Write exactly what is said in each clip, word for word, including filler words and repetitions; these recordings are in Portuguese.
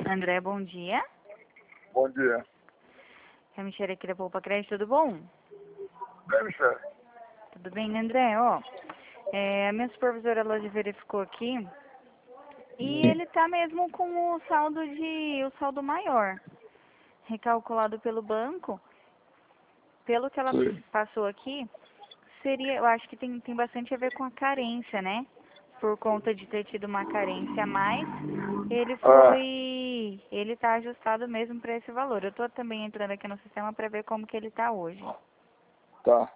André, bom dia. Bom dia. É a Michelle aqui da Poupa Crédito, tudo bom? Bem, Michele? Tudo bem, André? Ó, é, a minha supervisora, ela já verificou aqui e ele tá mesmo com o saldo de, o saldo maior, recalculado pelo banco. Pelo que ela Sim. passou aqui, seria, eu acho que tem, tem bastante a ver com a carência, né? Por conta de ter tido uma carência a mais, ele Ah, foi, ele tá ajustado mesmo para esse valor. Eu tô também entrando aqui no sistema para ver como que ele tá hoje. tá.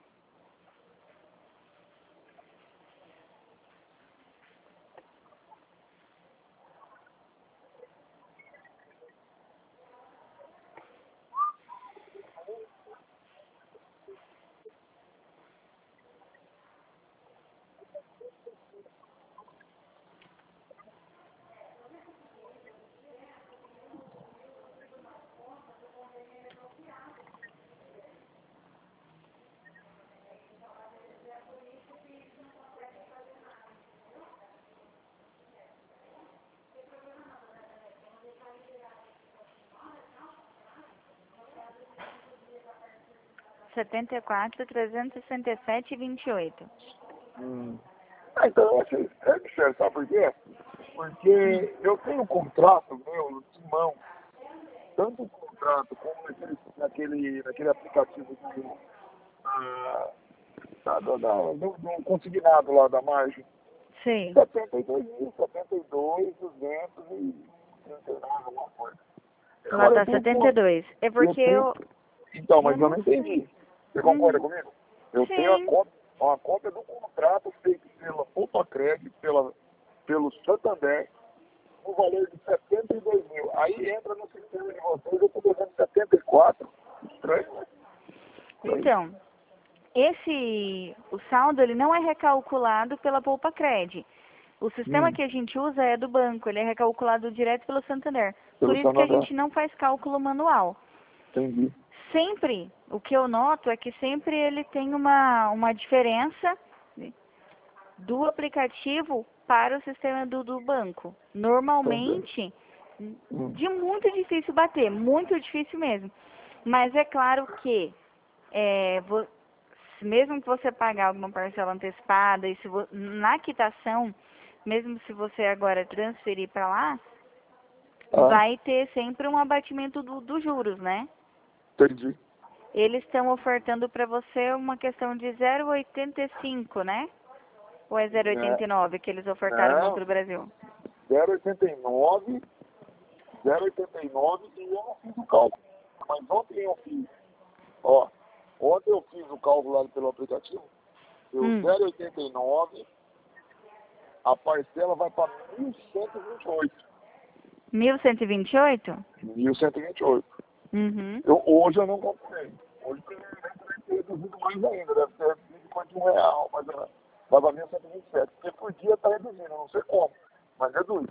setenta e quatro, trezentos e sessenta e sete, vinte e oito. Hum. Ah, então eu achei. É, Michele, sabe por quê? Hum. Porque eu tenho um contrato meu de mão, tanto o contrato como naquele, naquele, naquele aplicativo de, ah, da, da, da, do, do consignado lá da margem. Sei. setenta e dois mil, setenta e dois, duzentos e trinta e nove, alguma coisa. Lá Agora eu tá tenho, setenta e con- dois. É eu porque tenho. eu, Então, eu mas eu não não sei. entendi. Você concorda Uhum. comigo? Eu tenho a Sim. cópia, uma cópia do contrato feito pela Poupa-Crédito, pela, pelo Santander, no valor de setenta e dois mil. Aí entra no sistema de vocês, eu estou devendo setenta e quatro. Estranho, né? Estranho. Então, esse, o saldo, ele não é recalculado pela Poupa Cred. O sistema Hum, que a gente usa é do banco, ele é recalculado direto pelo Santander. Por pelo isso que a Santander. gente não faz cálculo manual. Entendi. Sempre, o que eu noto é que sempre ele tem uma, uma diferença do aplicativo para o sistema do, do banco. Entendi. Normalmente, Hum, de muito difícil bater, muito difícil mesmo. Mas é claro que, é, vo- mesmo que você pagar alguma parcela antecipada, e se vo- na quitação, mesmo se você agora transferir para lá, ah, vai ter sempre um abatimento do- dos juros, né? entendi. Eles estão ofertando para você uma questão de zero vírgula oitenta e cinco, né? Ou é zero vírgula oitenta Né? e nove que eles ofertaram no Banco Não, do Brasil? zero vírgula oitenta e nove, zero vírgula oitenta e nove e eu não fiz o cálculo. Mas ontem eu fiz. Ó, ontem eu fiz o cálculo lá pelo aplicativo. Deu Hum. zero vírgula oitenta e nove, a parcela vai para mil cento e vinte e oito. mil cento e vinte e oito? mil cento e vinte e oito. Uhum. Eu, hoje eu não comprei. Hoje provavelmente vai ter reduzido mais ainda. Deve ter reduzido quanto um real, mas ah, vai para mil cento e vinte e sete. Porque por dia está reduzindo, eu não sei como, mas reduz.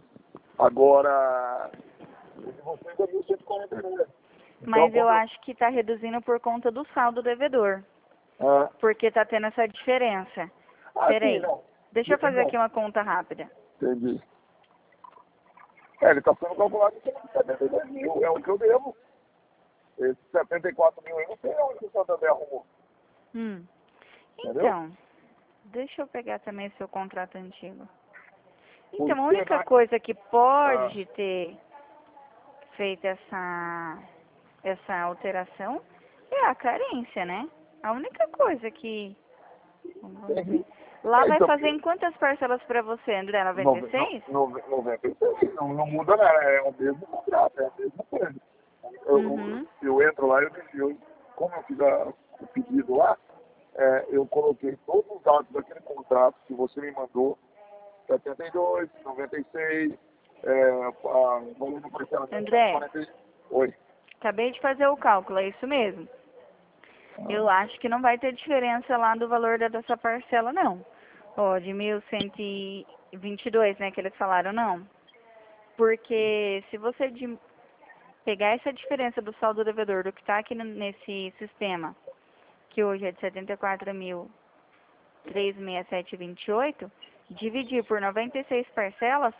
Agora, o de vocês é mil cento e quarenta e nove. Então, Mas eu como eu. acho que está reduzindo por conta do saldo devedor. Ah, Porque está tendo essa diferença. ah, sim, Peraí. não. Deixa eu fazer Não, aqui uma conta rápida. entendi. É, ele está sendo calculado em setenta e dois mil, é o que eu devo. Esse setenta e quatro mil aí não sei onde o Santander arrumou, Hum. entendeu? Então, deixa eu pegar também o seu contrato antigo. Então, a Porque única na. coisa que Ah, pode ter feito essa, essa alteração é a carência, né? A única coisa que... Vamos ver. entendi. Lá É, vai então, fazer em quantas parcelas para você, André? noventa e nove- no- seis? nove- noventa e seis, não, não muda nada, é o mesmo contrato, é a mesma coisa. Eu, eu, Uhum. eu entro lá e eu, eu, como eu fiz a, o pedido lá, é, eu coloquei todos os dados daquele contrato que você me mandou, setenta e dois, noventa e seis, é, a, valor do parcelamento cento e André, quarenta e seis. Oi. acabei de fazer o cálculo, é isso mesmo. Eu acho que não vai ter diferença lá do valor da dessa parcela, não. Ó, de mil cento e vinte e dois, né, que eles falaram, não. Porque se você de- pegar essa diferença do saldo devedor do que está aqui no- nesse sistema, que hoje é de setenta e quatro mil trezentos e sessenta e sete vírgula vinte e oito, dividir por noventa e seis parcelas,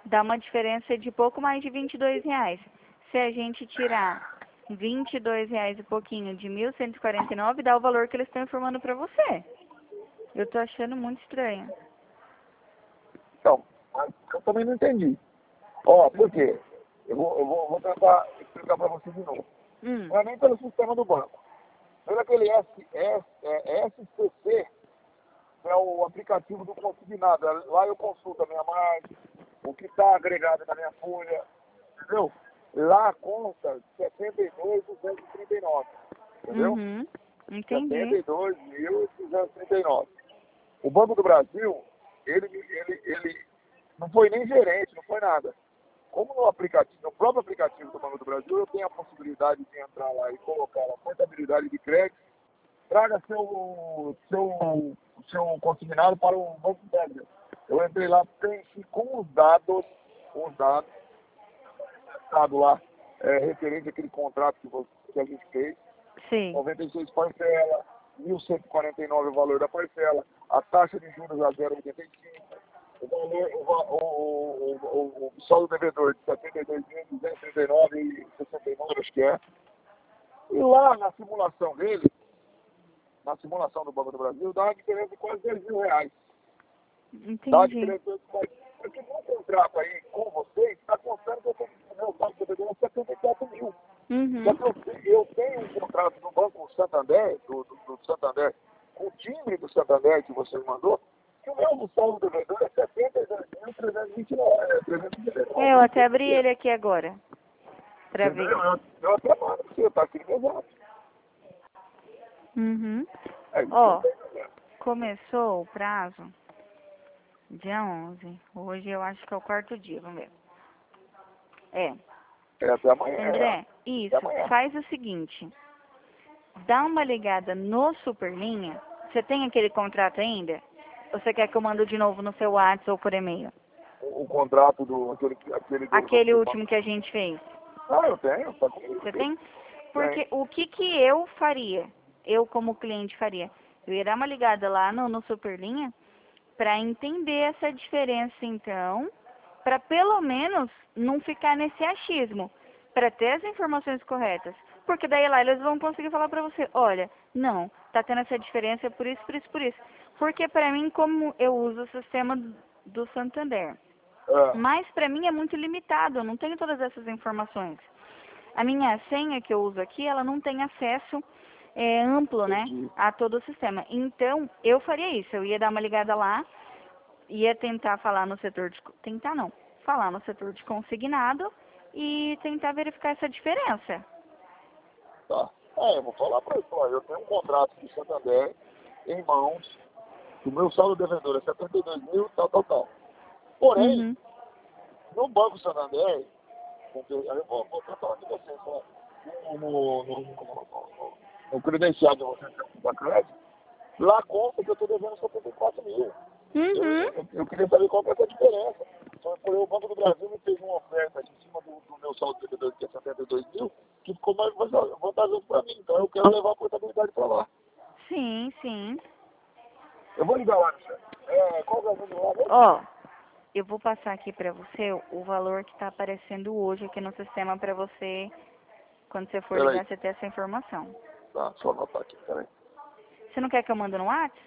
dá uma diferença de pouco mais de vinte e dois reais. Se a gente tirar vinte e dois reais e pouquinho de mil cento e quarenta e nove, dá o valor que eles estão informando para você. Eu tô achando muito estranho. Então, mas eu também não entendi. Ó, por quê? Eu vou, eu vou, vou tentar explicar para você de novo. Hum. Não é nem pelo sistema do banco. Pelo aquele S, S, é, S C C, que é o aplicativo do consignado. Lá eu consulto a minha margem, o que está agregado na minha folha, entendeu? Lá consta setenta e dois mil duzentos e trinta e nove, entendeu? Uhum. setenta Entendi. e dois mil duzentos e trinta e nove. O Banco do Brasil, ele, ele, ele não foi nem gerente, não foi nada. Como no aplicativo, no próprio aplicativo do Banco do Brasil, eu tenho a possibilidade de entrar lá e colocar a contabilidade de crédito, traga seu, seu, seu consignado para o Banco do Brasil. Eu entrei lá, preenchi com os dados, os dados, dado lá, é, referente àquele contrato que, você, que a gente fez, Sim. noventa e seis parcela, mil cento e quarenta e nove o valor da parcela, a taxa de juros a zero vírgula oitenta e cinco, o valor, o, o, o, o, o saldo devedor de setenta e dois mil duzentos e trinta e nove vírgula sessenta e nove, acho que é. E lá na simulação dele, na simulação do Banco do Brasil, dá uma diferença de quase dois mil reais. Dá uma Entendi. diferença de quase. Porque no contrato aí com vocês, está constando que eu tenho que meu saldo devedor é setenta e quatro mil. Uhum. Só que eu, eu tenho um contrato no Banco Santander, do, do, do Santander, com o timbre do Santander que você me mandou, que o meu saldo devedor é setenta e dois mil trezentos e vinte e nove. É, eu até abri ele aqui agora. Pra ver. Entendeu? Eu, eu até mando pra você, tá aqui no meu zap. Uhum. É isso Ó, que eu tô dizendo. começou o prazo dia onze. Hoje eu acho que é o quarto dia, vamos ver. É. É até amanhã. É, André, até isso, amanhã. faz o seguinte. Dá uma ligada no Superlinha. Você tem aquele contrato ainda? Ou você quer que eu mando de novo no seu WhatsApp ou por e-mail? O, o contrato do. Aquele, aquele do, do, Aquele do último que a gente fez. Ah, eu tenho, tá comigo Você aqui. tem? Porque o que que eu faria? Eu como cliente faria? Eu ia dar uma ligada lá no, no Superlinha para entender essa diferença então, para pelo menos não ficar nesse achismo, para ter as informações corretas. Porque daí lá eles vão conseguir falar para você, olha, não, tá tendo essa diferença por isso, por isso, por isso. Porque para mim, como eu uso o sistema do Santander, É. mas para mim é muito limitado, eu não tenho todas essas informações. A minha senha que eu uso aqui, ela não tem acesso é, amplo, né, Entendi. a todo o sistema. Então, eu faria isso, eu ia dar uma ligada lá, ia tentar falar no setor de... Tentar não, falar no setor de consignado e tentar verificar essa diferença. Tá. É, eu vou falar pra ele, ó, eu tenho um contrato do Santander em mãos, o meu saldo devedor é setenta e dois mil, tal, tal, tal. Porém, Uhum. no Banco Santander, aí eu vou, vou até falar de vocês, ó, no, no, no, no, no credencial de vocês da crédito, lá conta que eu estou devendo setenta e quatro mil. Eu, Uhum. eu, eu queria saber qual que é essa diferença. Então, por o Banco do Brasil me fez uma oferta em cima do, do meu saldo devedor, que é setenta e dois mil, que ficou mais vantajoso para mim. Então, eu quero levar a portabilidade para lá. Sim, sim. Eu vou ligar lá, Michel. É, qual que é o número lá mesmo? Ó, eu vou passar aqui pra você o valor que tá aparecendo hoje aqui no sistema pra você, quando você for Peraí. ligar, você ter essa informação. Tá, só anotar aqui, peraí. Você não quer que eu mando no WhatsApp?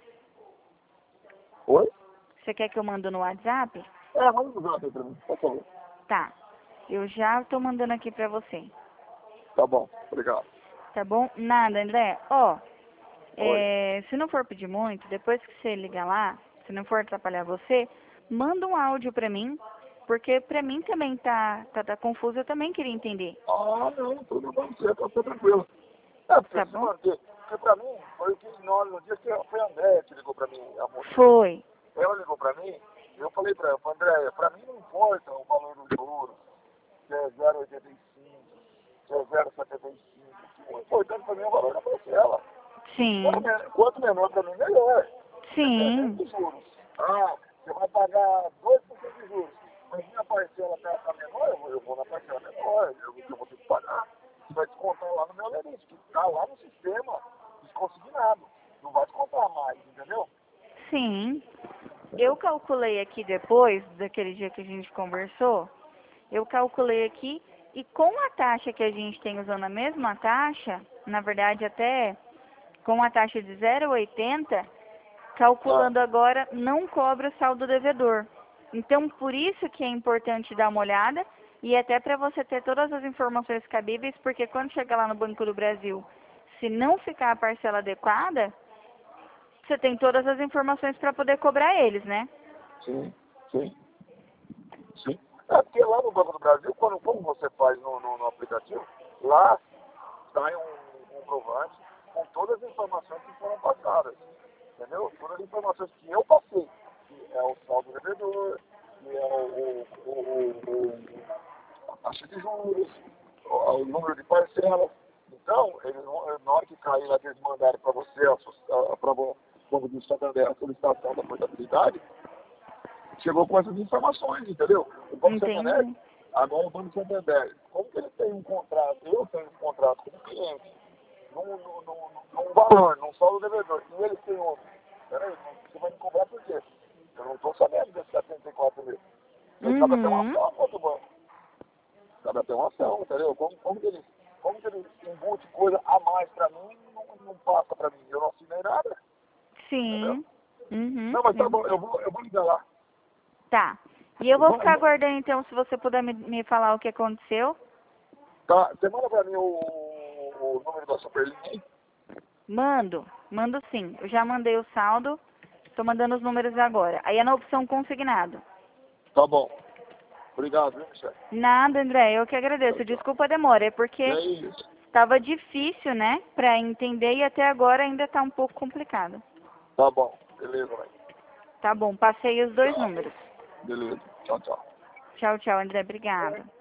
Oi? Você quer que eu mando no WhatsApp? É, vamos usar aqui para mim, por favor. Tá. Eu já tô mandando aqui pra você. Tá bom, obrigado. Tá bom? Nada, André. Ó, Oi. é, se não for pedir muito, depois que você ligar lá, se não for atrapalhar você, manda um áudio pra mim, porque pra mim também tá, tá, tá confuso, eu também queria entender. Ah, não, tudo bom, você tá tudo tranquilo. É, porque Tá se bom? manter, porque pra mim, foi o que no, no dia que foi a André que ligou pra mim, a moça. Foi. Ela ligou pra mim, eu falei pra ela, André, pra mim não importa o valor do juro, se é zero vírgula oitenta e cinco, se é zero vírgula setenta e cinco. O importante pra mim é o valor da parcela. Quanto, Sim. men- quanto menor pra mim, melhor. Dependendo Sim. dos juros. Ah, você vai pagar dois por cento de juros, mas minha parcela tá, tá menor, eu vou, eu vou na parcela menor, eu, eu vou ter que pagar. Você vai descontar lá no meu limite, que tá lá no sistema, desconsignado. Não vai descontar mais, entendeu? Sim. Eu, calculei aqui depois, daquele dia que a gente conversou, eu calculei aqui e com a taxa que a gente tem usando a mesma taxa, na verdade até com a taxa de zero vírgula oitenta, calculando Ah, agora, não cobra o saldo devedor. Então, por isso que é importante dar uma olhada e até para você ter todas as informações cabíveis, porque quando chegar lá no Banco do Brasil, se não ficar a parcela adequada, você tem todas as informações para poder cobrar eles, né? sim, sim, sim. É porque lá no Banco do Brasil, quando, como você faz no, no, no aplicativo, lá sai um, um comprovante com todas as informações que foram passadas. Entendeu? Todas as informações que eu passei, que é o saldo devedor, que é o, o, o, o, a taxa de juros, o, o número de parcelas. Então, eles, vão- na hora que cair lá, que eles mandarem para você, para o Banco do Santander, a solicitação da portabilidade, chegou com essas informações, entendeu? O Banco Santander, Entendi. agora o Banco Santander, como que ele tem um contrato, eu tenho um contrato com o cliente, num, num, num, num valor, num saldo devedor, e eles têm outro. Peraí, você vai me cobrar por quê? Eu não estou sabendo desses setenta e quatro mil. E aí cabe até uma Uhum. ação contra o banco. Cabe até uma ação, entendeu? Como, como que eles, como que eles embute coisa a mais pra mim e não, não passa pra mim? Eu não assinei nada, entendeu? Sim. Uhum. Não, mas tá bom, eu Entendo. vou, eu vou ligar lá. Tá. E eu Eu vou vou, eu ficar vou, aguardando então, se você puder me, me falar o que aconteceu. tá, você manda pra mim o, o número da Superlinha aí? Mando. Mando sim. Eu já mandei o saldo. Tô mandando os números agora. Aí é na opção consignado. Tá bom. Obrigado, viu, Michel? Nada, André. Eu que Tchau, agradeço. tchau. Desculpa a demora. É E porque é isso. estava difícil, né? Pra entender e até agora ainda tá um pouco complicado. Tá bom. Beleza, vai. Tá bom. Passei os dois Tchau. números. Beleza. Tchau, tchau. Tchau, tchau, André. Obrigada.